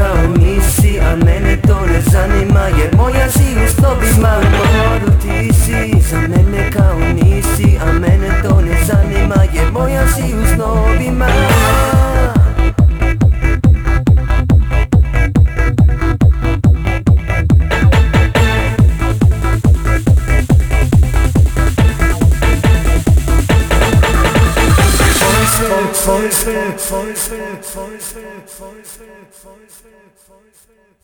kao nisi, a mene to ne zanima, jer moja si u snobima. U moru ti si, za mene kao nisi, a mene to ne zanima, jer moja si u snobima. Tvoj svet, tvoj svet, tvoj svet, tvoj svet, tvoj svet, tvoj svet, tvoj svet.